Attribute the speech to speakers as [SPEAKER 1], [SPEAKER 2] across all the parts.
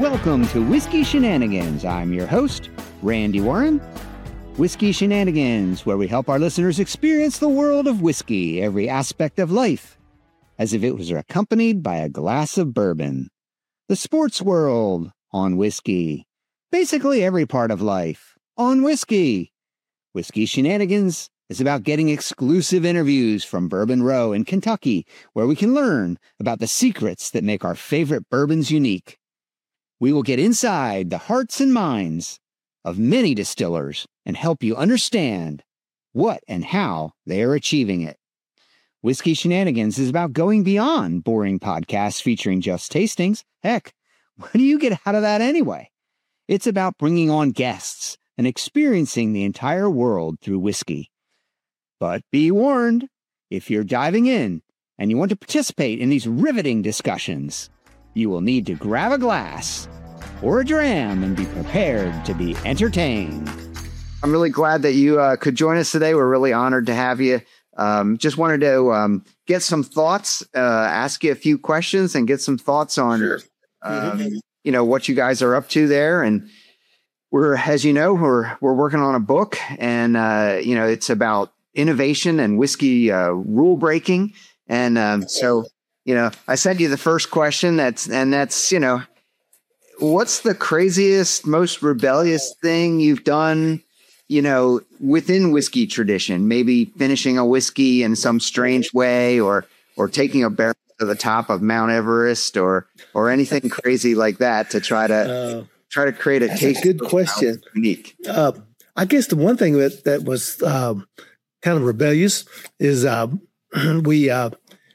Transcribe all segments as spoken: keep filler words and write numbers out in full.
[SPEAKER 1] Welcome to Whiskey Shenanigans. I'm your host, Randy Warren. Whiskey Shenanigans, where we help our listeners experience the world of whiskey, every aspect of life, as if it was accompanied by a glass of bourbon. The sports world on whiskey. Basically every part of life on whiskey. Whiskey Shenanigans is about getting exclusive interviews from Bourbon Row in Kentucky, where we can learn about the secrets that make our favorite bourbons unique. We will get inside the hearts and minds of many distillers and help you understand what and how they are achieving it. Whiskey Shenanigans is about going beyond boring podcasts featuring just tastings. Heck, what do you get out of that anyway? It's about bringing on guests and experiencing the entire world through whiskey. But be warned, if you're diving in and you want to participate in these riveting discussions, you will need to grab a glass or a dram and be prepared to be entertained. I'm really glad that you uh, could join us today. We're really honored to have you. Um, just wanted to um, get some thoughts, uh, ask you a few questions and get some thoughts on, sure. um, you know, what you guys are up to there. And we're, as you know, we're, we're working on a book and, uh, you know, it's about innovation and whiskey uh, rule breaking. And um, so, you know, I sent you the first question. That's and that's, you know, what's the craziest, most rebellious thing you've done, you know, within whiskey tradition? Maybe finishing a whiskey in some strange way, or or taking a barrel to the top of Mount Everest, or or anything crazy like that to try to uh, try to create a taste.
[SPEAKER 2] A good question.
[SPEAKER 1] Unique.
[SPEAKER 2] Uh, I guess the one thing that that was um, kind of rebellious is uh, we. Uh,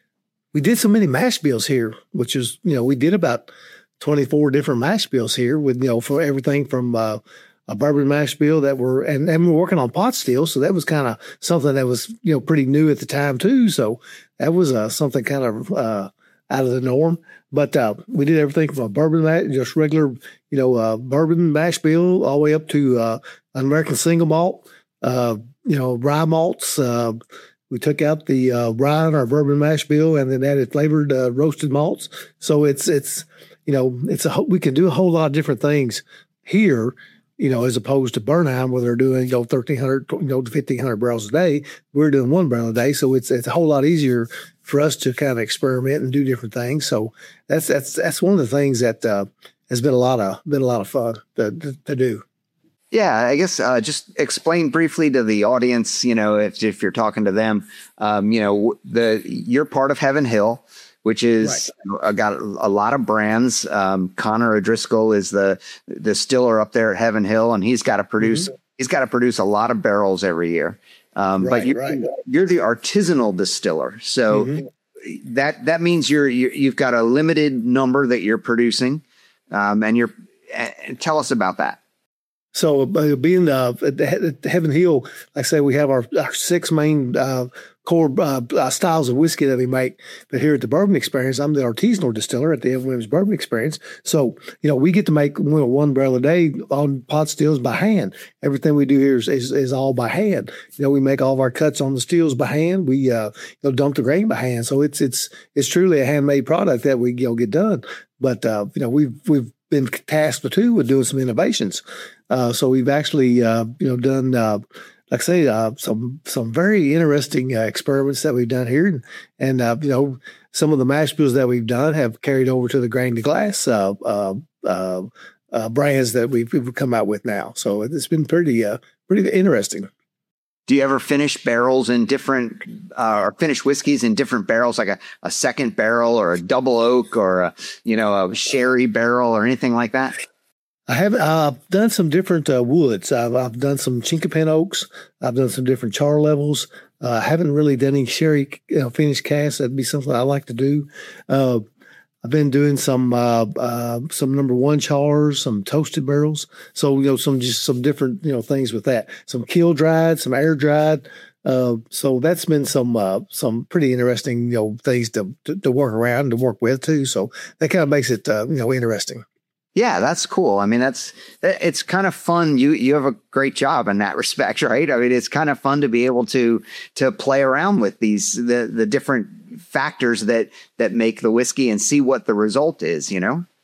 [SPEAKER 2] We did so many mash bills here, which is, you know, we did about twenty-four different mash bills here with, you know, for everything from uh, a bourbon mash bill that were, and, and we were working on pot still. So that was kind of something that was, you know, pretty new at the time too. So that was uh, something kind of uh, out of the norm. But uh, we did everything from a bourbon mash, just regular, you know, uh, bourbon mash bill all the way up to uh, an American single malt, uh, you know, rye malts, uh, we took out the uh, rye in our bourbon mash bill and then added flavored uh, roasted malts. So it's, it's, you know, it's a, we can do a whole lot of different things here, you know, as opposed to Bernheim where they're doing, you know, thirteen hundred, you know, fifteen hundred barrels a day. We're doing one barrel a day. So it's, it's a whole lot easier for us to kind of experiment and do different things. So that's, that's, that's one of the things that uh, has been a lot of, been a lot of fun to, to, to do.
[SPEAKER 1] Yeah, I guess uh, just explain briefly to the audience, you know, if if you're talking to them, um, you know, the you're part of Heaven Hill, which is right. uh, got a lot of brands. Um, Connor O'Driscoll is the the distiller up there at Heaven Hill, and he's got to produce mm-hmm. he's got to produce a lot of barrels every year. Um, right, but you're, right. you're the artisanal distiller, so mm-hmm. that that means you're, you're you've got a limited number that you're producing, um, and you're uh, tell us about that.
[SPEAKER 2] So uh, being uh, at, at Heaven Hill, like I say, we have our, our six main uh, core uh, uh, styles of whiskey that we make. But here at the Bourbon Experience, I'm the artisanal distiller at the Evan Williams Bourbon Experience. So, you know, we get to make you know, one barrel a day on pot stills by hand. Everything we do here is, is, is all by hand. You know, we make all of our cuts on the stills by hand. We uh, you know, dump the grain by hand. So it's it's it's truly a handmade product that we you know get done. But uh, you know, we've we've been tasked too with doing some innovations. Uh, so we've actually, uh, you know, done, uh, like I say, uh, some some very interesting uh, experiments that we've done here, and, and uh, you know, some of the mash bills that we've done have carried over to the grain to glass uh, uh, uh, uh, brands that we've, we've come out with now. So it's been pretty, uh, pretty interesting.
[SPEAKER 1] Do you ever finish barrels in different, uh, or finish whiskeys in different barrels, like a, a second barrel or a double oak or a, you know, a sherry barrel or anything like that?
[SPEAKER 2] I have uh, done some different uh, woods. I've, I've done some Chinquapin oaks. I've done some different char levels. Uh, I haven't really done any sherry you know, finished casks. That'd be something I like to do. Uh, I've been doing some uh, uh, some number one chars, some toasted barrels. So you know, some just some different you know things with that. Some kiln dried, some air dried. Uh, so that's been some uh, some pretty interesting you know things to, to to work around to work with too. So that kind of makes it uh, you know interesting.
[SPEAKER 1] Yeah, that's cool. I mean, that's, it's kind of fun. You, you have a great job in that respect, right? I mean, it's kind of fun to be able to, to play around with these, the, the different factors that, that make the whiskey and see what the result is, you know?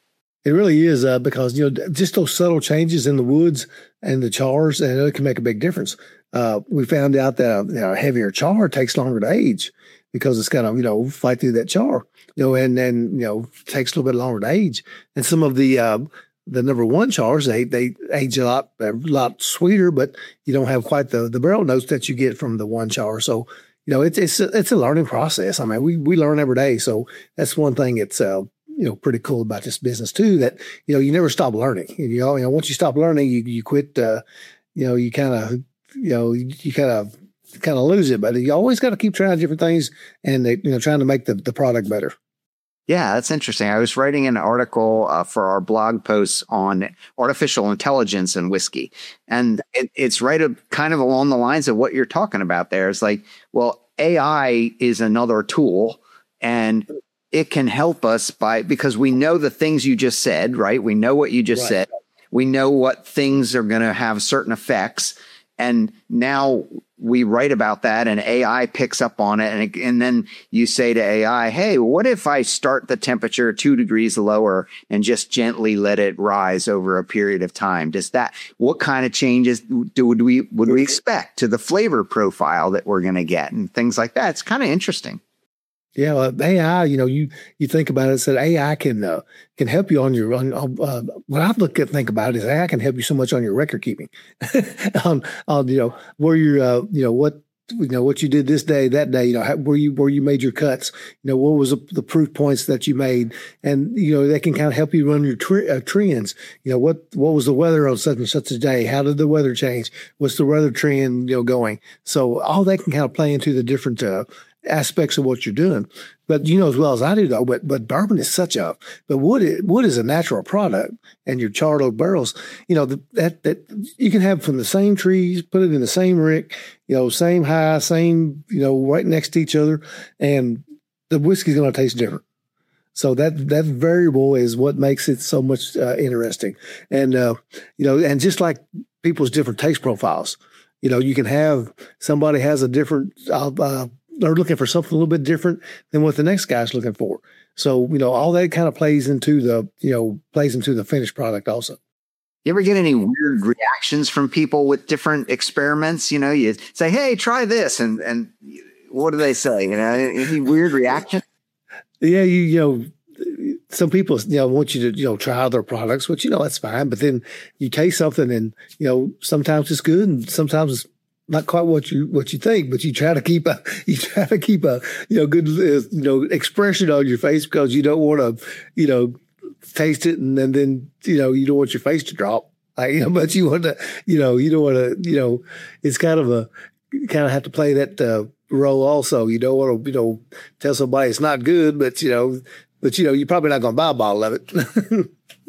[SPEAKER 2] It really is uh, because, you know, just those subtle changes in the woods and the chars, and it can make a big difference. Uh, we found out that you know, a heavier char takes longer to age because it's got to, you know, fight through that char, you know, and then, you know, takes a little bit longer to age. And some of the, uh, the number one chars, they, they age a lot, a lot sweeter, but you don't have quite the, the barrel notes that you get from the one char. So, you know, it's, it's, a, it's a learning process. I mean, we, we learn every day. So that's one thing it's, uh, you know, pretty cool about this business too, that, you know, you never stop learning. You know, you know once you stop learning, you, you quit, uh, you know, you kind of, you know, you, you kind of, kind of lose it, but you always got to keep trying different things and, they, you know, trying to make the, the product better.
[SPEAKER 1] Yeah, that's interesting. I was writing an article uh, for our blog posts on artificial intelligence and whiskey. And it, it's right up, kind of along the lines of what you're talking about there. It's like, well, A I is another tool and it can help us by, because we know the things you just said, right? We know what you just right. said. We know what things are going to have certain effects. And now we write about that and A I picks up on it. And, and then you say to A I, hey, what if I start the temperature two degrees lower and just gently let it rise over a period of time? Does that, what kind of changes do would we, would we expect to the flavor profile that we're going to get and things like that? It's kind of interesting.
[SPEAKER 2] Yeah, well, A I, you know, you you think about it, said A I can uh, can help you on your on. Uh, what I look at think about it is A I can help you so much on your record keeping, on on you know where you're uh, you know what you know what you did this day that day, you know how, where you where you made your cuts, you know what was the, the proof points that you made, and you know they can kind of help you run your tre- uh, trends. You know what what was the weather on such and such a day? How did the weather change? What's the weather trend you know going? So all that can kind of play into the different. Uh, aspects of what you're doing. But you know as well as I do though, but but bourbon is such a but wood is, wood is a natural product, and your charred oak barrels, you know, the, that that you can have from the same trees, put it in the same rick, you know, same high, same, you know, right next to each other, and the whiskey's going to taste different. So that that variable is what makes it so much uh, interesting. And uh, you know, and just like people's different taste profiles, you know, you can have somebody has a different uh, uh they're looking for something a little bit different than what the next guy's looking for. So, you know, all that kind of plays into the, you know, plays into the finished product also.
[SPEAKER 1] You ever get any weird reactions from people with different experiments? You know, you say, hey, try this. And, and what do they say? You know, any weird reaction?
[SPEAKER 2] Yeah. You, you know, some people, you know, want you to, you know, try other products, which, you know, that's fine. But then you taste something and, you know, sometimes it's good and sometimes it's not quite what you what you think, but you try to keep a you try to keep a you know good uh, you know expression on your face because you don't want to you know taste it and then then you know you don't want your face to drop. Like, you know, but you want to you know you don't want to you know it's kind of a you kind of have to play that uh, role also. You don't want to you know tell somebody it's not good, but you know but you know you're probably not going to buy a bottle of it.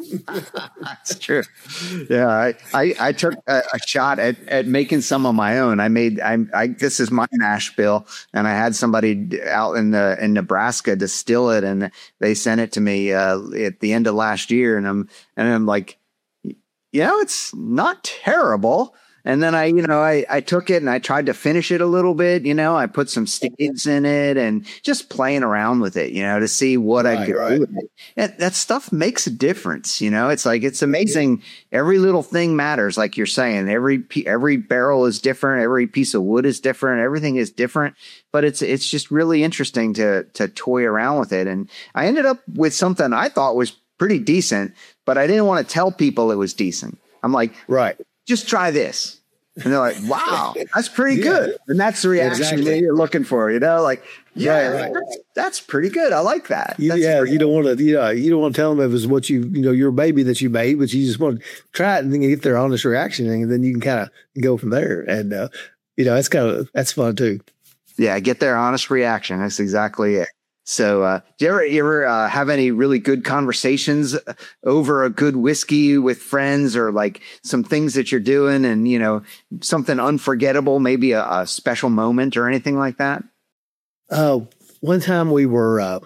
[SPEAKER 1] That's true. Yeah, I, I, I took a, a shot at, at making some of my own. I made I, I this is my mash bill, and I had somebody out in the in Nebraska distill it, and they sent it to me uh, at the end of last year, and I'm and I'm like, you know, it's not terrible. And then I, you know, I, I took it and I tried to finish it a little bit, you know, I put some staves in it and just playing around with it, you know, to see what right, I could right. do with it. And that stuff makes a difference, you know, it's like, it's amazing. Every little thing matters. Like you're saying, every, every barrel is different. Every piece of wood is different. Everything is different, but it's, it's just really interesting to, to toy around with it. And I ended up with something I thought was pretty decent, but I didn't want to tell people it was decent. I'm like,
[SPEAKER 2] right.
[SPEAKER 1] just try this. And they're like, wow, that's pretty yeah. good. And that's the reaction exactly. that you're looking for, you know, like, yeah, right, right. That's, that's pretty good. I like that.
[SPEAKER 2] You, yeah. You don't want to, you know, you don't want to tell them if it's what you, you know, your baby that you made, but you just want to try it and then get their honest reaction. And then you can kind of go from there. And, uh, you know, that's kind of, that's fun too.
[SPEAKER 1] Yeah. Get their honest reaction. That's exactly it. So, uh, do you ever, you ever uh, have any really good conversations over a good whiskey with friends, or like some things that you're doing and, you know, something unforgettable, maybe a, a special moment or anything like that?
[SPEAKER 2] Uh, one time we were, uh,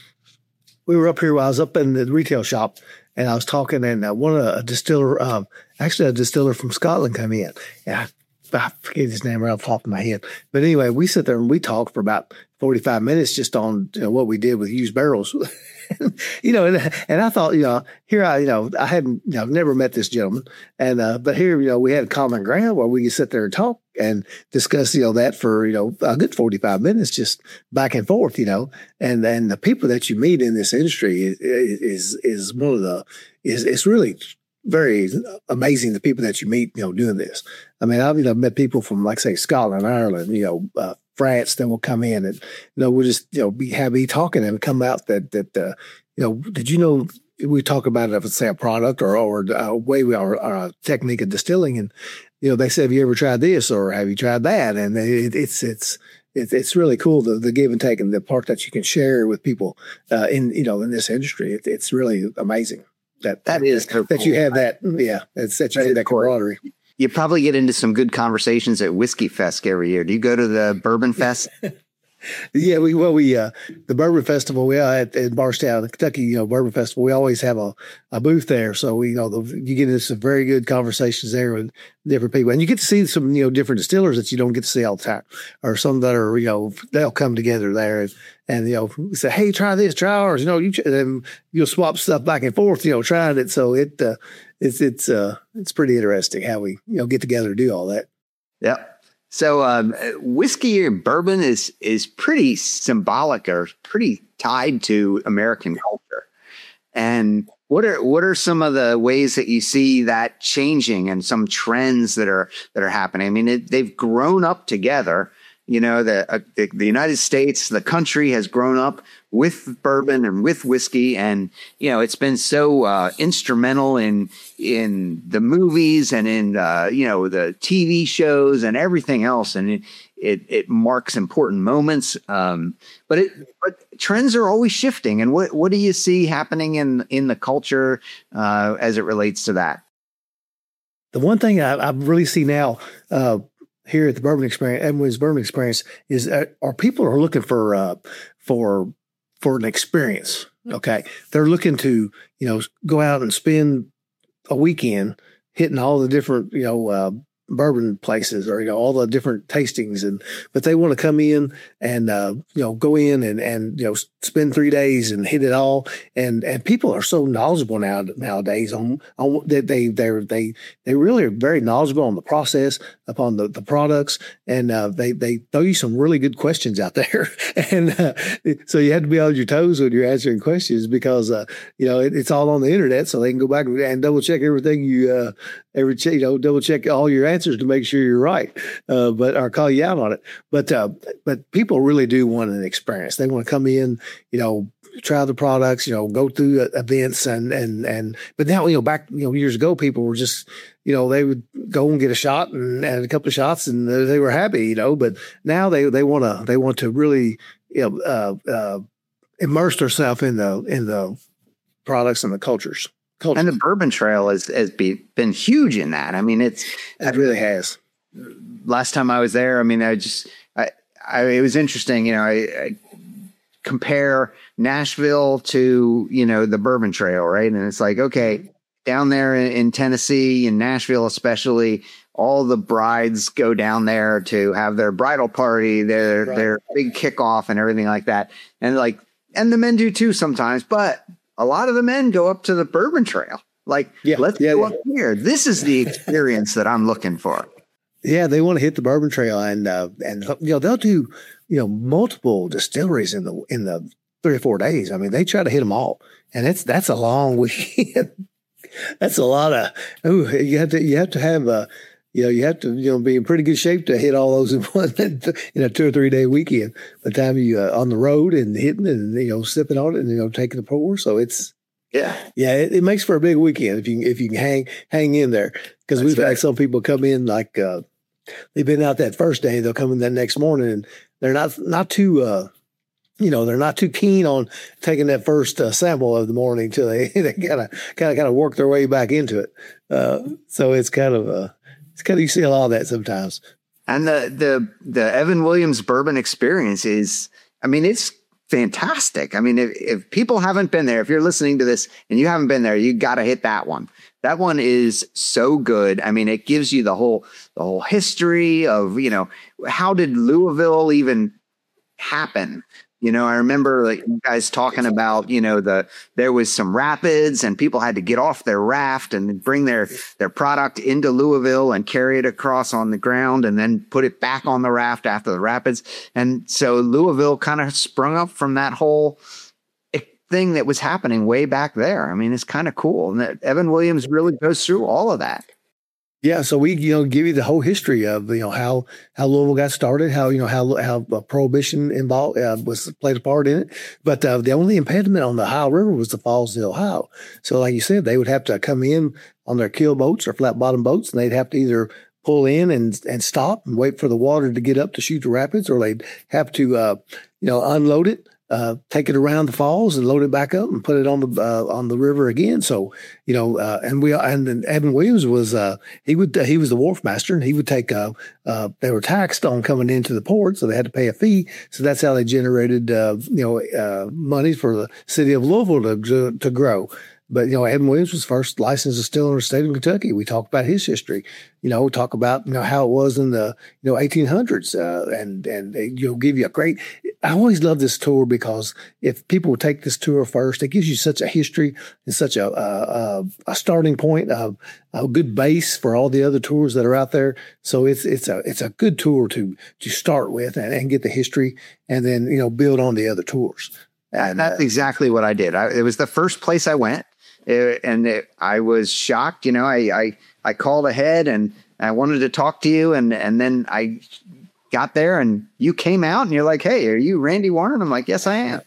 [SPEAKER 2] we were up here, I was up in the retail shop and I was talking, and uh, one of a distiller, um, actually a distiller from Scotland came in. And I I forget his name right off the top of my head. But anyway, we sit there and we talked for about forty-five minutes just on you know, what we did with used barrels. you know, and, and I thought, you know, here I, you know, I hadn't, you know, never met this gentleman. And, uh, but here, you know, we had common ground where we could sit there and talk and discuss, you know, that for, you know, a good forty-five minutes, just back and forth, you know, and, and the people that you meet in this industry is, is, is one of the, is, it's really very amazing, the people that you meet, you know, doing this. I mean, I've, you know, met people from, like, say, Scotland, Ireland, you know, uh, France that will come in and, you know, we'll just, you know, be happy talking and come out that, that, uh, you know, did you know, we talk about it, if it's say a product or, or a way we are, or a technique of distilling. And, you know, they say, have you ever tried this or have you tried that? And it, it's, it's, it's, it's really cool, the, the give and take and the part that you can share with people, uh, in, you know, in this industry. It, it's really amazing. That that is that, that you have that, yeah, it's that you have that camaraderie.
[SPEAKER 1] You probably get into some good conversations at Whiskey Fest every year. Do you go to the Bourbon Fest?
[SPEAKER 2] Yeah, we well we uh the Bourbon Festival we are at in Barstown, the Kentucky, you know, Bourbon Festival. We always have a, a booth there, so we you know the, you get into some very good conversations there with different people, and you get to see some you know different distillers that you don't get to see all the time, or some that are you know they'll come together there and, and you know say, hey, try this, try ours, you know, you and you'll swap stuff back and forth, you know, trying it. So it uh, it's it's uh it's pretty interesting how we you know get together to do all that.
[SPEAKER 1] Yeah. So um, whiskey or bourbon is is pretty symbolic or pretty tied to American culture. And what are what are some of the ways that you see that changing and some trends that are that are happening? I mean, it, they've grown up together. You know, the, uh, the the United States, the country has grown up with bourbon and with whiskey, and you know, it's been so uh, instrumental in in the movies and in uh, you know the T V shows and everything else, and it it, it marks important moments. Um, but it but trends are always shifting, and what what do you see happening in in the culture uh, as it relates to that?
[SPEAKER 2] The one thing I, I really see now. Uh, Here at the Bourbon Experience, Edwin's Bourbon Experience, is uh, our people are looking for uh, for for an experience. Okay, they're looking to you know go out and spend a weekend hitting all the different you know uh, bourbon places or you know all the different tastings, and but they want to come in and uh, you know go in and and you know spend three days and hit it all. And and people are so knowledgeable now nowadays on on that they they they they really are very knowledgeable on the process, upon the, the products, and uh, they they throw you some really good questions out there, and uh, so you have to be on your toes when you're answering questions because uh, you know it, it's all on the internet, so they can go back and double check everything you uh, every you know double check all your answers to make sure you're right, uh, but or call you out on it. But uh, but people really do want an experience. They want to come in, you know. Try the products, you know, go through events and, and, and, but now, you know, back, you know, years ago, people were just, you know, they would go and get a shot and, and a couple of shots and they were happy, you know, but now they, they want to, they want to really, you know, uh, uh, immerse themselves in the, in the products and the cultures. Culture.
[SPEAKER 1] And the Bourbon Trail has, has be, been huge in that. I mean, it's,
[SPEAKER 2] it really has.
[SPEAKER 1] Last time I was there, I mean, I just, I, I it was interesting, you know, I, I compare Nashville to, you know, the Bourbon Trail, right? And it's like, okay, down there in, in Tennessee, in Nashville especially, all the brides go down there to have their bridal party, their right. their big kickoff and everything like that. And like, and the men do too sometimes, but a lot of the men go up to the Bourbon Trail. Like, yeah, let's yeah, go yeah. up here. This is the experience that I'm looking for.
[SPEAKER 2] Yeah, they want to hit the Bourbon Trail, and uh, and you know they'll do you know multiple distilleries in the in the three or four days. I mean, they try to hit them all, and it's that's a long weekend. That's a lot of. Ooh, you have to you have to have a you know you have to you know be in pretty good shape to hit all those in one in a two or three day weekend. By the time you uh, on the road and hitting and you know sipping on it and you know taking the pour, so it's. Yeah, yeah, it, it makes for a big weekend if you if you can hang hang in there because we've right. had some people come in like uh, they've been out that first day, they'll come in that next morning and they're not not too uh, you know they're not too keen on taking that first uh, sample of the morning till they they kind of kind of kind of work their way back into it. Uh, so it's kind of uh, it's kind of you see a lot of that sometimes.
[SPEAKER 1] And the the the Evan Williams Bourbon Experience is, I mean, it's fantastic. I mean, if, if people haven't been there, if you're listening to this and you haven't been there, you got to hit that one. That one is so good. I mean, it gives you the whole the whole history of, you know, how did Louisville even happen? You know, I remember like you guys talking about, you know, the there was some rapids and people had to get off their raft and bring their their product into Louisville and carry it across on the ground and then put it back on the raft after the rapids. And so Louisville kind of sprung up from that whole thing that was happening way back there. I mean, it's kind of cool. And that Evan Williams really goes through all of that.
[SPEAKER 2] Yeah, so we, you know, give you the whole history of, you know, how, how Louisville got started, how, you know, how, how uh, Prohibition involved, uh, was played a part in it. But uh, the only impediment on the Ohio River was the Falls of the Ohio. So like you said, they would have to come in on their keel boats or flat bottom boats, and they'd have to either pull in and, and stop and wait for the water to get up to shoot the rapids, or they'd have to, uh, you know, unload it. Uh, take it around the falls and load it back up and put it on the uh, on the river again. So, you know, uh, and we and then Evan Williams was uh, he would uh, he was the wharf master, and he would take uh, uh, they were taxed on coming into the port, so they had to pay a fee. So that's how they generated uh, you know uh, money for the city of Louisville to to grow. But, you know, Evan Williams was first licensed distiller in the state of Kentucky. We talk about his history, you know, talk about, you know, how it was in the, you know, eighteen hundreds. Uh, and, and you'll give you a great, I always love this tour because if people would take this tour first, it gives you such a history and such a, a, a starting point, a, a good base for all the other tours that are out there. So it's, it's a, it's a good tour to, to start with and, and get the history and then, you know, build on the other tours.
[SPEAKER 1] And that's uh, exactly what I did. I, it was the first place I went. It, and it, I was shocked, you know, I, I, I called ahead and I wanted to talk to you. And, and then I got there and you came out and you're like, hey, are you Randy Warren? I'm like, yes, I am.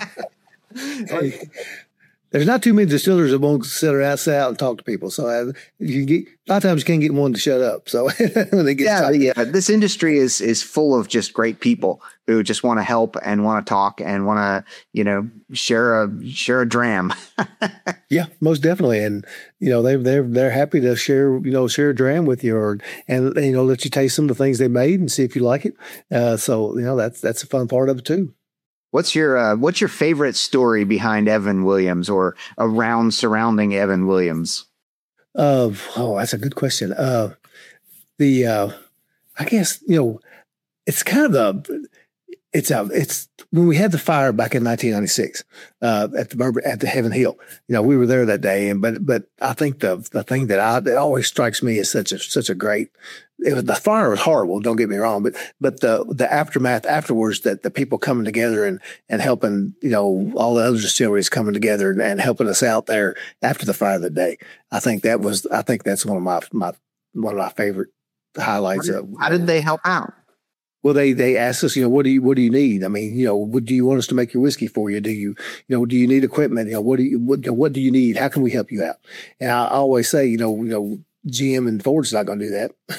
[SPEAKER 2] Hey, there's not too many distillers that won't sit around, sit out and talk to people. So I, you get, a lot of times you can't get one to shut up. So when they get
[SPEAKER 1] yeah,
[SPEAKER 2] talking.
[SPEAKER 1] yeah, this industry is is full of just great people who just want to help and want to talk and want to, you know, share a share a dram.
[SPEAKER 2] Yeah, most definitely. And you know, they they're they're happy to share, you know, share a dram with you, or and you know, let you taste some of the things they made and see if you like it. Uh, so you know, that's that's a fun part of it too.
[SPEAKER 1] What's your uh, what's your favorite story behind Evan Williams or around surrounding Evan Williams?
[SPEAKER 2] Uh, oh, that's a good question. Uh, the uh, I guess you know it's kind of the it's a it's when we had the fire back in nineteen ninety-six uh, at the Bourbon, at the Heaven Hill. You know, we were there that day, and but but I think the the thing that I that always strikes me as such a such a great. It was, the fire was horrible. Don't get me wrong, but but the the aftermath afterwards, that the people coming together and and helping, you know, all the other distilleries coming together and, and helping us out there after the fire of the day. I think that was I think that's one of my my one of my favorite highlights.
[SPEAKER 1] How did,
[SPEAKER 2] of
[SPEAKER 1] how did they help out?
[SPEAKER 2] Well, they they asked us, you know, what do you what do you need? I mean, you know, what do you want us to make your whiskey for you? Do you you know do you need equipment? You know, what do you what, what do you need? How can we help you out? And I always say, you know, you know. G M and Ford's not going to do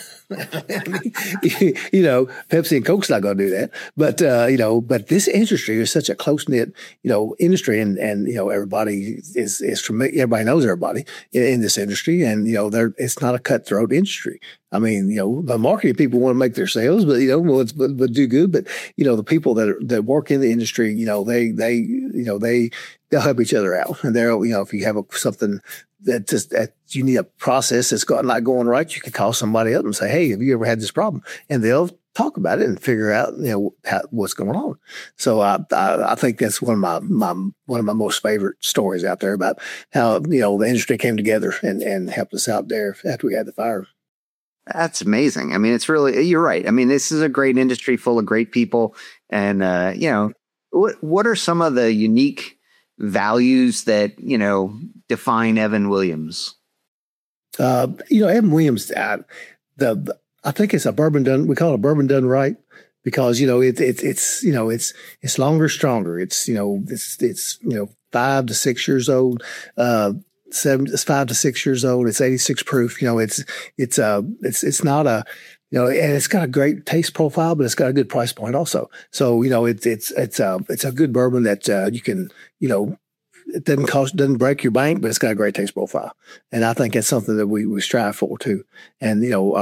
[SPEAKER 2] that. You know, Pepsi and Coke's not going to do that. But, uh, you know, but this industry is such a close knit, you know, industry. And, and, you know, everybody is, is familiar. Everybody knows everybody in, in this industry. And, you know, they're, it's not a cutthroat industry. I mean, you know, the marketing people want to make their sales, but, you know, well, it's, but, but do good. But, you know, the people that are, that work in the industry, you know, they, they, you know, they, they'll help each other out. And they'll, you know, if you have a, something, that just that you need a process that's got, not going right, you can call somebody up and say, hey, have you ever had this problem? And they'll talk about it and figure out, you know, how, what's going on. So I, I I think that's one of my my one of my most favorite stories out there about how, you know, the industry came together and and helped us out there after we had the fire.
[SPEAKER 1] That's amazing. I mean, it's really, you're right. I mean, this is a great industry full of great people. And, uh, you know, what what are some of the unique values that, you know, define Evan Williams?
[SPEAKER 2] Uh, you know, Evan Williams, uh, the, the I think it's a bourbon done. We call it a bourbon done right because you know it's it, it's you know it's it's longer, stronger. It's you know it's it's you know five to six years old. Uh, seven, it's five to six years old. It's eighty-six proof. You know, it's it's uh it's it's not a you know, and it's got a great taste profile, but it's got a good price point also. So, you know, it's, it's, it's a, it's a good bourbon that, uh, you can, you know, it doesn't cost, doesn't break your bank, but it's got a great taste profile. And I think that's something that we, we strive for too. And, you know, our,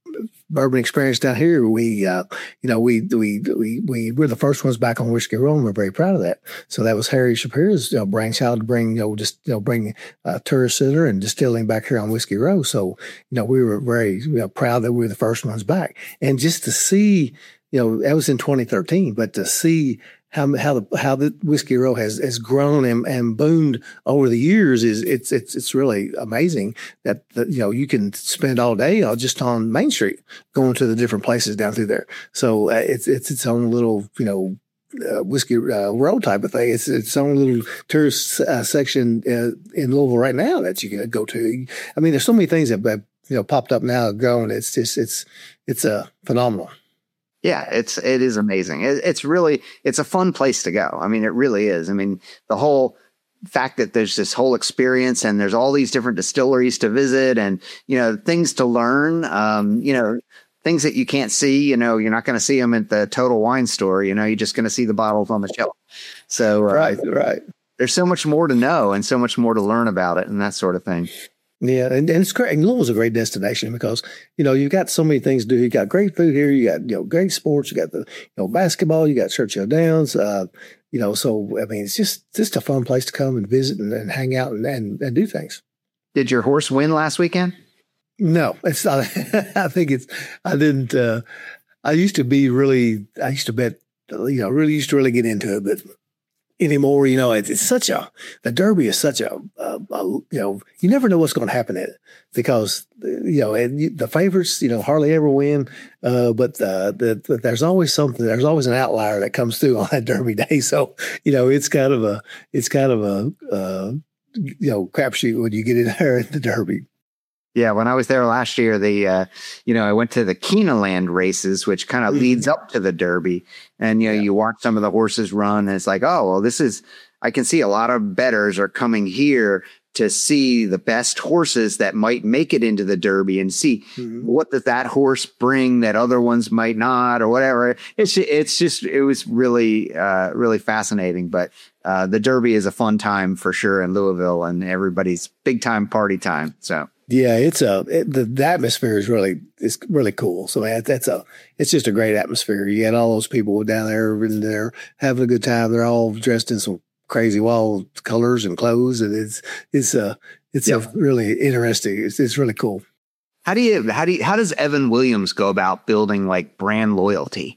[SPEAKER 2] bourbon experience down here. We, uh, you know, we, we, we, we, we're the first ones back on Whiskey Row, and we're very proud of that. So that was Harry Shapiro's, you know, brainchild to bring, you know, just, you know, bring uh, tourist center and distilling back here on Whiskey Row. So, you know, we were very, you know, proud that we were the first ones back. And just to see, you know, that was in twenty thirteen, but to see how how the how the Whiskey Row has has grown and, and boomed over the years is it's it's it's really amazing that, that you know you can spend all day just on Main Street going to the different places down through there. So uh, it's it's its own little you know uh, Whiskey uh, Row type of thing. It's its own little tourist uh, section uh, in Louisville right now that you can go to. I mean, there's so many things that have you know popped up now, grown. It's just it's it's a uh, phenomenal.
[SPEAKER 1] Yeah, it's it is amazing. It, it's really it's a fun place to go. I mean, it really is. I mean, the whole fact that there's this whole experience and there's all these different distilleries to visit and you know things to learn. Um, you know, things that you can't see. You know, you're not going to see them at the Total Wine store. You know, you're just going to see the bottles on the shelf. So uh,
[SPEAKER 2] right, right.
[SPEAKER 1] There's so much more to know and so much more to learn about it and that sort of thing.
[SPEAKER 2] Yeah, and, and it's great. And Louisville's a great destination because, you know, you've got so many things to do. You got great food here. You got, you know, great sports. You got the, you know, basketball. You got Churchill Downs. Uh, you know, so, I mean, it's just just a fun place to come and visit and, and hang out and, and, and do things.
[SPEAKER 1] Did your horse win last weekend?
[SPEAKER 2] No, it's not. I think it's, I didn't, uh, I used to be really, I used to bet, you know, really used to really get into it, but anymore, you know, it's, it's such a, the Derby is such a, a, a, you know, you never know what's going to happen in it because, you know, and you, the favorites, you know, hardly ever win. Uh, but, uh, the, the, there's always something, there's always an outlier that comes through on that Derby day. So, you know, it's kind of a, it's kind of a, uh, you know, crapshoot when you get in there at the Derby.
[SPEAKER 1] Yeah, when I was there last year, the uh, you know I went to the Keeneland races, which kind of mm-hmm. leads up to the Derby, and you know yeah. you watch some of the horses run, and it's like, oh well, this is I can see a lot of bettors are coming here to see the best horses that might make it into the Derby and see mm-hmm. what does that horse bring that other ones might not or whatever. It's it's just it was really uh, really fascinating, but uh, the Derby is a fun time for sure in Louisville, and everybody's big time party time. So.
[SPEAKER 2] Yeah, it's a it, the, the atmosphere is really it's really cool. So man, that's a it's just a great atmosphere. You got all those people down there and they're having a good time. They're all dressed in some crazy wild colors and clothes, and it's it's a it's yeah. a really interesting. It's it's really cool.
[SPEAKER 1] How do you how do you, how does Evan Williams go about building like brand loyalty?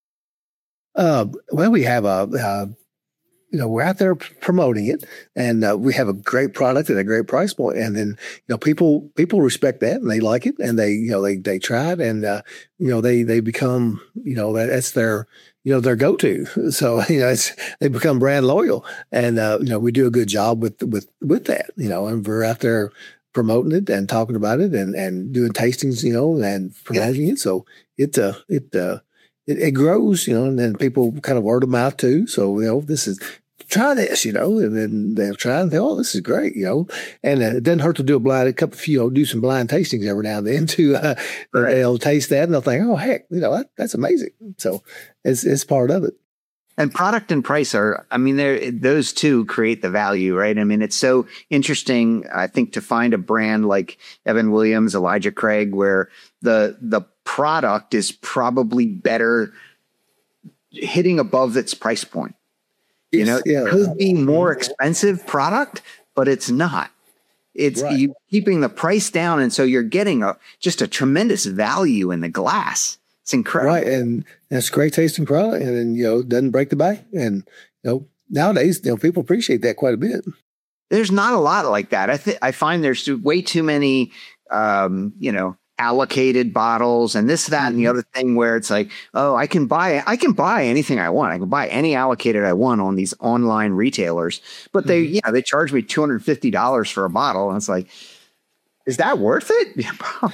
[SPEAKER 2] Uh, well, we have a. a You know, we're out there promoting it, and uh, we have a great product at a great price point. And then, you know, people people respect that, and they like it, and they, you know, they they try it, and uh, you know, they they become, you know, that, that's their, you know, their go to. So you know, it's they become brand loyal, and uh, you know, we do a good job with with with that, you know, and we're out there promoting it and talking about it, and and doing tastings, you know, and promoting yeah. it. So it uh it uh it, it grows, you know, and then people kind of word of mouth too. So you know, this is. Try this, you know, and then they'll try and they, oh, this is great, you know, and uh, it doesn't hurt to do a blind, a couple of you know, do some blind tastings every now and then to, uh, right. they'll taste that and they'll think, oh, heck, you know, that, that's amazing. So it's, it's part of it.
[SPEAKER 1] And product and price are, I mean, they're, those two create the value, right? I mean, it's so interesting, I think, to find a brand like Evan Williams, Elijah Craig, where the, the product is probably better hitting above its price point. You know, yeah. it could be more expensive product, but it's not. It's right. you keeping the price down, and so you're getting a just a tremendous value in the glass. It's incredible,
[SPEAKER 2] right? And, and it's a great tasting product, and then you know doesn't break the bank. And you know nowadays, you know people appreciate that quite a bit.
[SPEAKER 1] There's not a lot like that. I think I find there's way too many, um, you know. allocated bottles and this, that, and the other thing where it's like, oh, I can buy, I can buy anything I want. I can buy any allocated I want on these online retailers, but they, mm-hmm. yeah, they charge me two hundred fifty dollars for a bottle. And it's like, is that worth it?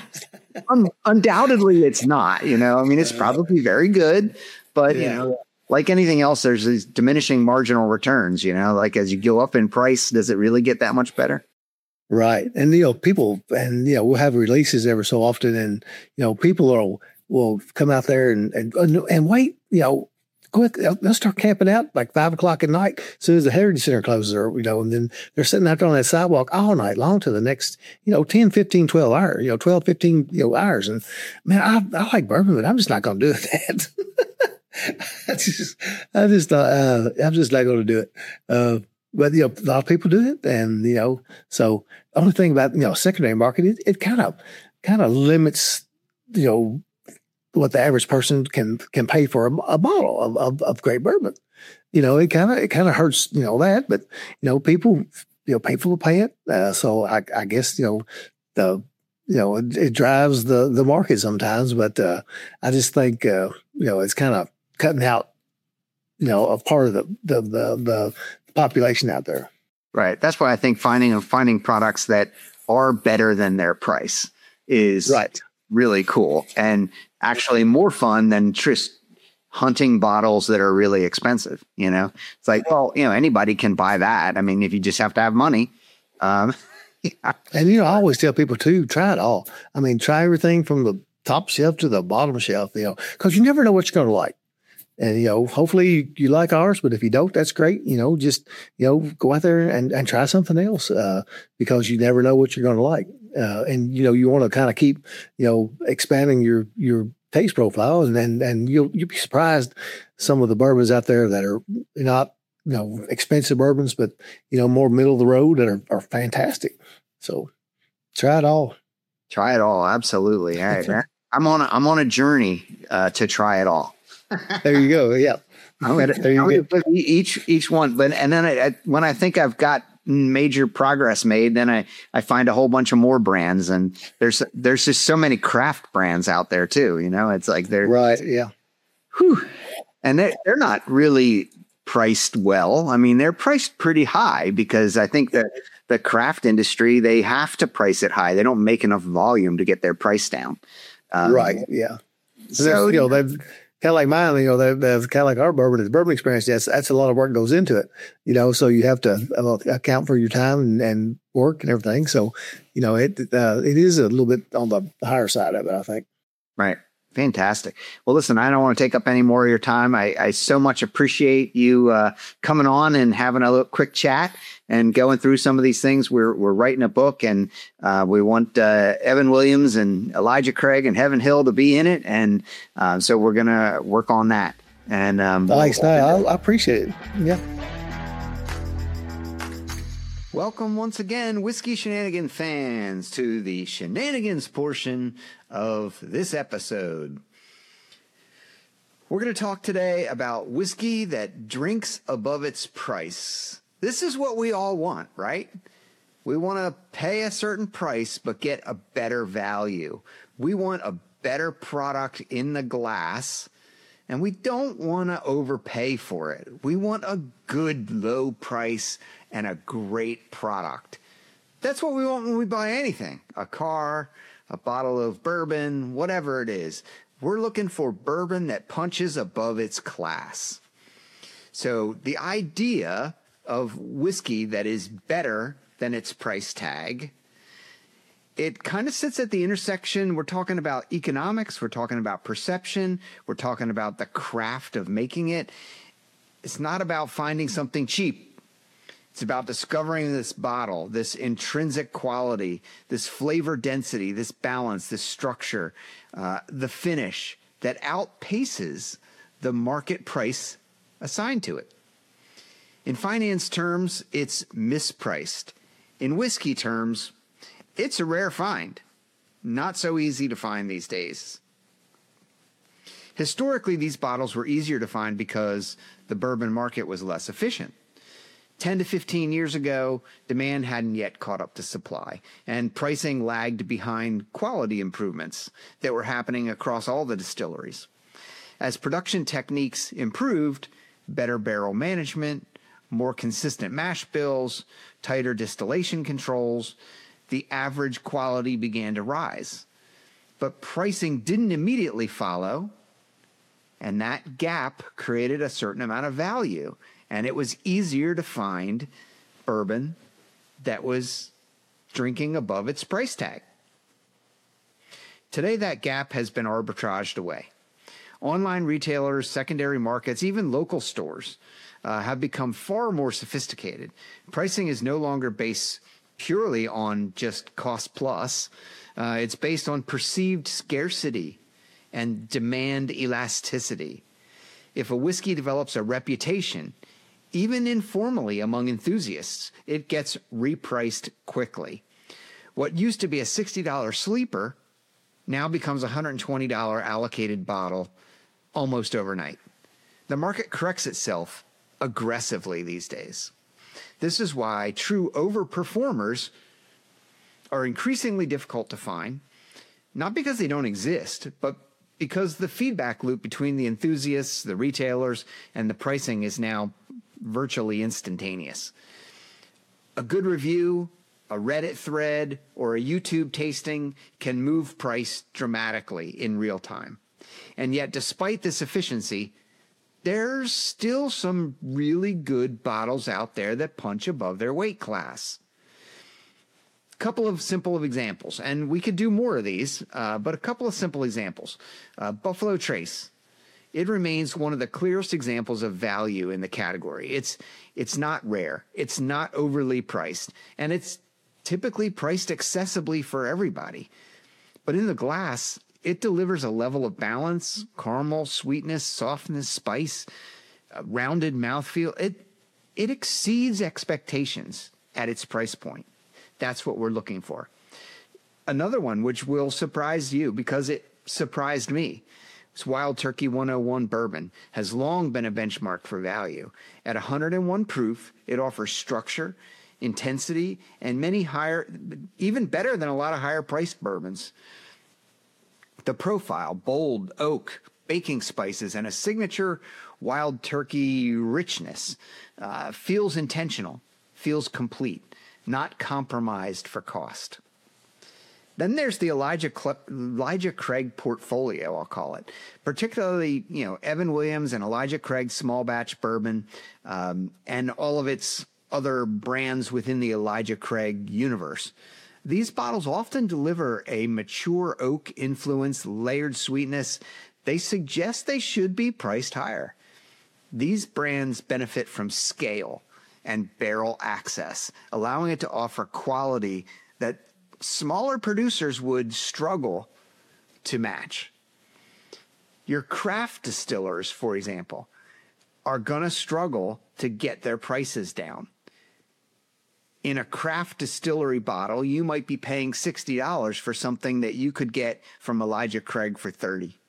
[SPEAKER 1] Un- undoubtedly it's not, you know, I mean, it's probably very good, but yeah. you know, like anything else, there's these diminishing marginal returns, you know, like as you go up in price, does it really get that much better?
[SPEAKER 2] Right. And, you know, people, and, you know, we'll have releases ever so often, and, you know, people are, will come out there and, and, and wait, you know, quick, they'll start camping out like five o'clock at night as soon as the Heritage Center closes, or, you know, and then they're sitting out there on that sidewalk all night long to the next, you know, ten, fifteen, twelve hours, you know, twelve, fifteen, you know, hours. And man, I, I like bourbon, but I'm just not going to do that. I just, I just, uh, I'm just not going to do it. Uh, but, you know, a lot of people do it. And, you know, so the only thing about, you know, secondary market, it, it kind of, kind of limits, you know, what the average person can can pay for a, a bottle of, of, of great bourbon. You know, it kind of it kind of hurts, you know, that, but you know, people, you know, people will pay it. Uh, so I, I guess, you know, the you know it, it drives the the market sometimes. But uh, I just think uh, you know it's kind of cutting out, you know, a part of the the the, the population out there.
[SPEAKER 1] Right. That's why I think finding finding products that are better than their price is
[SPEAKER 2] right.
[SPEAKER 1] really cool and actually more fun than just hunting bottles that are really expensive. You know, it's like, well, you know, anybody can buy that. I mean, if you just have to have money. Um, yeah.
[SPEAKER 2] And, you know, I always tell people too, try it all. I mean, try everything from the top shelf to the bottom shelf, you know, because you never know what you're going to like. And, you know, hopefully you, you like ours, but if you don't, that's great. You know, just, you know, go out there and, and try something else uh, because you never know what you're going to like. Uh, and, you know, you want to kind of keep, you know, expanding your, your taste profile, and, and, and you'll, you'll be surprised some of the bourbons out there that are not, you know, expensive bourbons, but, you know, more middle of the road that are, are fantastic. So try it all.
[SPEAKER 1] Try it all. Absolutely. All right. I'm on a, I'm on a journey uh, to try it all.
[SPEAKER 2] There you go. Yeah.
[SPEAKER 1] I'm gonna,
[SPEAKER 2] there you
[SPEAKER 1] I'm
[SPEAKER 2] go.
[SPEAKER 1] Gonna each, each one, but, and then I, I, when I think I've got major progress made, then I, I find a whole bunch of more brands, and there's, there's just so many craft brands out there too. You know, it's like they're
[SPEAKER 2] right. Yeah.
[SPEAKER 1] Whew, and they're, they're not really priced well. I mean, they're priced pretty high because I think that the craft industry, they have to price it high. They don't make enough volume to get their price down. Um,
[SPEAKER 2] right. Yeah.
[SPEAKER 1] So,
[SPEAKER 2] you know, they've, kind of like mine, you know, that, that's kind of like our bourbon, the bourbon experience. That's, that's a lot of work goes into it, you know, so you have to uh, account for your time and, and work and everything. So, you know, it, uh, it is a little bit on the higher side of it, I think.
[SPEAKER 1] Right. Fantastic. Well, listen, I don't want to take up any more of your time. I, I so much appreciate you uh, coming on and having a little quick chat and going through some of these things. We're we're writing a book, and uh, we want uh, Evan Williams and Elijah Craig and Heaven Hill to be in it, and uh, so we're gonna work on that. And um,
[SPEAKER 2] thanks, no, I, I appreciate it. Yeah.
[SPEAKER 1] Welcome once again, Whiskey Shenanigan fans, to the shenanigans portion of this episode. We're going to talk today about whiskey that drinks above its price. This is what we all want, right? We want to pay a certain price, but get a better value. We want a better product in the glass, and we don't want to overpay for it. We want a good low price and a great product. That's what we want when we buy anything, a car, a bottle of bourbon, whatever it is. We're looking for bourbon that punches above its class. So the idea of whiskey that is better than its price tag, it kind of sits at the intersection. We're talking about economics. We're talking about perception. We're talking about the craft of making it. It's not about finding something cheap. It's about discovering this bottle, this intrinsic quality, this flavor density, this balance, this structure, uh, the finish that outpaces the market price assigned to it. In finance terms, it's mispriced. In whiskey terms, it's a rare find. Not so easy to find these days. Historically, these bottles were easier to find because the bourbon market was less efficient. ten to fifteen years ago, demand hadn't yet caught up to supply, and pricing lagged behind quality improvements that were happening across all the distilleries. As production techniques improved, better barrel management, more consistent mash bills, tighter distillation controls, the average quality began to rise. But pricing didn't immediately follow, and that gap created a certain amount of value. And it was easier to find bourbon that was drinking above its price tag. Today, that gap has been arbitraged away. Online retailers, secondary markets, even local stores uh, have become far more sophisticated. Pricing is no longer based purely on just cost plus. Uh, it's based on perceived scarcity and demand elasticity. If a whiskey develops a reputation, even informally among enthusiasts, it gets repriced quickly. What used to be a sixty dollars sleeper now becomes a one hundred twenty dollars allocated bottle almost overnight. The market corrects itself aggressively these days. This is why true overperformers are increasingly difficult to find, not because they don't exist, but because the feedback loop between the enthusiasts, the retailers, and the pricing is now virtually instantaneous. A good review, a Reddit thread, or a YouTube tasting can move price dramatically in real time. And yet, despite this efficiency, there's still some really good bottles out there that punch above their weight class. Couple of simple examples, and we could do more of these, uh, but a couple of simple examples. Uh, Buffalo Trace. It remains one of the clearest examples of value in the category. It's it's not rare, it's not overly priced, and it's typically priced accessibly for everybody. But in the glass, it delivers a level of balance, caramel, sweetness, softness, spice, uh, rounded mouthfeel. It it exceeds expectations at its price point. That's what we're looking for. Another one which will surprise you because it surprised me. It's Wild Turkey one oh one Bourbon has long been a benchmark for value. At one hundred one proof, it offers structure, intensity, and many higher, even better than a lot of higher priced bourbons. The profile, bold, oak, baking spices, and a signature Wild Turkey richness uh, feels intentional, feels complete, not compromised for cost. Then there's the Elijah Cle- Elijah Craig portfolio, I'll call it. Particularly, you know, Evan Williams and Elijah Craig small batch bourbon, um, and all of its other brands within the Elijah Craig universe. These bottles often deliver a mature oak influence, layered sweetness. They suggest they should be priced higher. These brands benefit from scale and barrel access, allowing it to offer quality that smaller producers would struggle to match. Your craft distillers, for example, are going to struggle to get their prices down. In a craft distillery bottle, you might be paying sixty dollars for something that you could get from Elijah Craig for thirty dollars.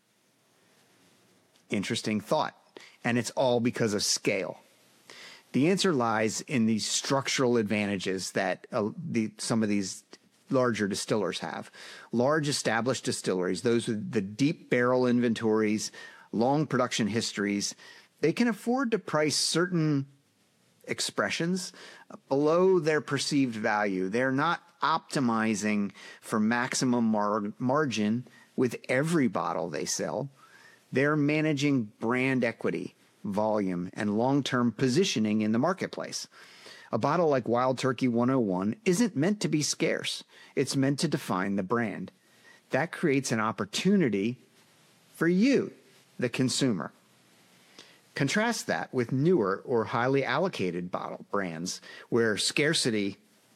[SPEAKER 1] Interesting thought. And it's all because of scale. The answer lies in the structural advantages that uh, the, some of these larger distillers have. Large established distilleries, those with the deep barrel inventories, long production histories, they can afford to price certain expressions below their perceived value. They're not optimizing for maximum mar- margin with every bottle they sell. They're managing brand equity, volume, and long-term positioning in the marketplace. A bottle like Wild Turkey one oh one isn't meant to be scarce. It's meant to define the brand. That creates an opportunity for you, the consumer. Contrast that with newer or highly allocated bottle brands where scarcity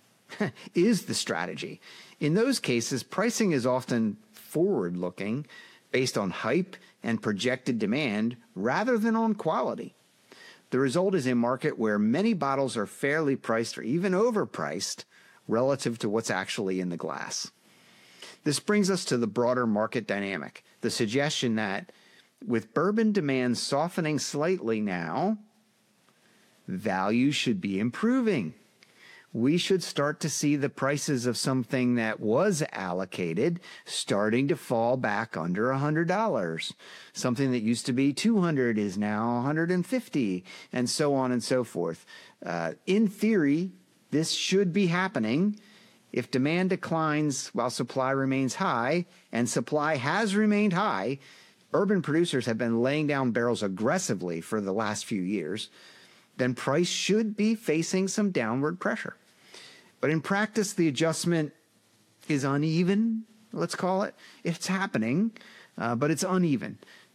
[SPEAKER 1] is the strategy. In those cases, pricing is often forward-looking, based on hype and projected demand rather than on quality. The result is a market where many bottles are fairly priced or even overpriced relative to what's actually in the glass. This brings us to the broader market dynamic, the suggestion that with bourbon demand softening slightly now, value should be improving. We should start to see the prices of something that was allocated starting to fall back under one hundred dollars. Something that used to be two hundred dollars is now one hundred fifty dollars, and so on and so forth. Uh, in theory, this should be happening. If demand declines while supply remains high, and supply has remained high, bourbon producers have been laying down barrels aggressively for the last few years, then price should be facing some downward pressure. But in practice, the adjustment is uneven, let's call it. It's happening, uh, but it's uneven.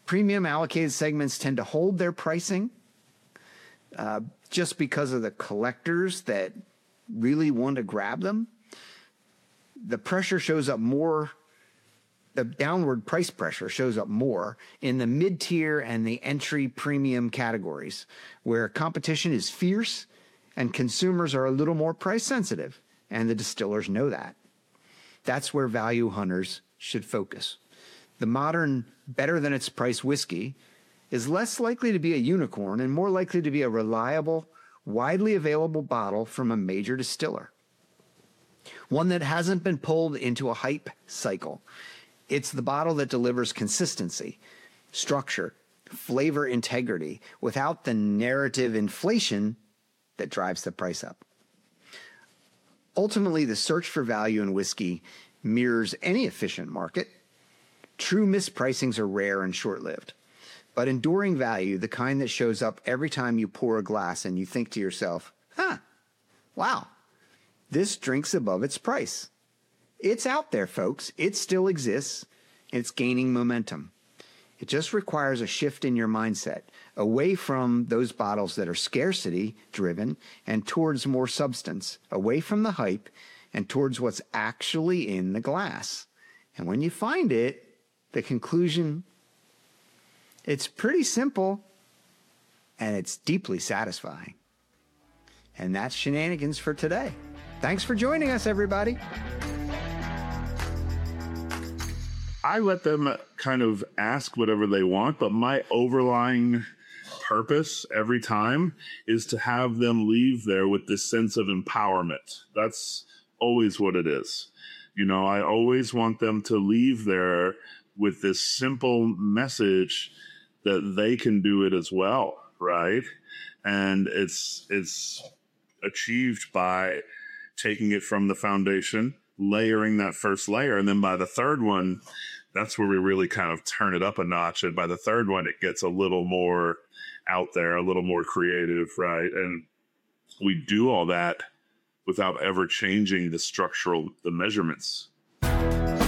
[SPEAKER 1] Premium allocated segments tend to hold their pricing uh, just because of the collectors that really want to grab them. The pressure shows up more, the downward price pressure shows up more in the mid-tier and the entry premium categories, where competition is fierce and consumers are a little more price sensitive, and the distillers know that. That's where value hunters should focus. The modern, better than its price whiskey is less likely to be a unicorn and more likely to be a reliable, widely available bottle from a major distiller. One that hasn't been pulled into a hype cycle. It's the bottle that delivers consistency, structure, flavor integrity without the narrative inflation that drives the price up. Ultimately, the search for value in whiskey mirrors any efficient market. True mispricings are rare and short-lived, but enduring value, the kind that shows up every time you pour a glass and you think to yourself, huh, wow, this drink's above its price. It's out there, folks. It still exists. It's gaining momentum. It just requires a shift in your mindset away from those bottles that are scarcity driven and towards more substance, away from the hype and towards what's actually in the glass. And when you find it, the conclusion, it's pretty simple and it's deeply satisfying. And that's Shenanigans for today. Thanks for joining us, everybody.
[SPEAKER 3] I let them kind of ask whatever they want, but my overlying purpose every time is to have them leave there with this sense of empowerment. That's always what it is. You know, I always want them to leave there with this simple message that they can do it as well, right? And it's it's achieved by taking it from the foundation, layering that first layer, and then by the third one, that's where we really kind of turn it up a notch. And by the third one, it gets a little more out there, a little more creative, right? And we do all that without ever changing the structural, the measurements.